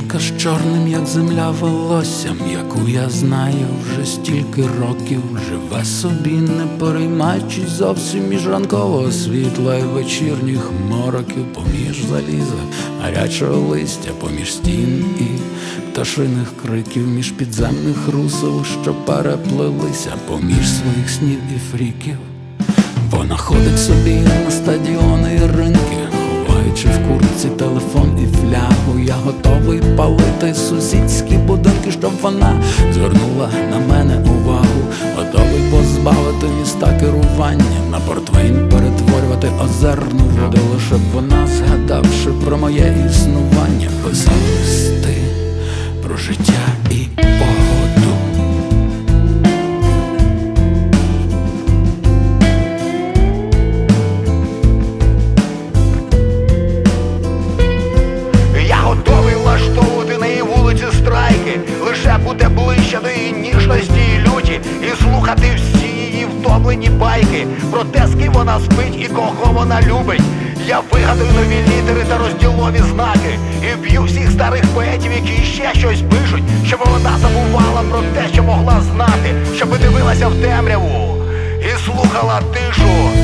Дівчинка з чорним, як земля, волоссям, яку я знаю вже стільки років, живе собі, не переймаючись зовсім між ранкового світла і вечірніх мороків, поміж заліза, гарячого листя, поміж стін і пташиних криків, між підземних русел, що переплелися, поміж своїх снів і фріків. Вона ходить собі на стадіони і ринки, ховаючи в куртці телефон і флягу. Я готовий палити сусідські будинки, щоб вона звернула на мене увагу. Готовий позбавити міста керування, на портвейн перетворювати озерну воду, лише б вона, згадавши про моє існування, писала листи про життя і погоду. Лише буде ближче до її ніжності і люті, і слухати всі її втомлені байки про те, з ким вона спить і кого вона любить. Я вигадую нові літери та розділові знаки і б'ю всіх старих поетів, які ще щось пишуть, щоб вона забувала про те, що могла знати, щоб дивилася в темряву і слухала тишу.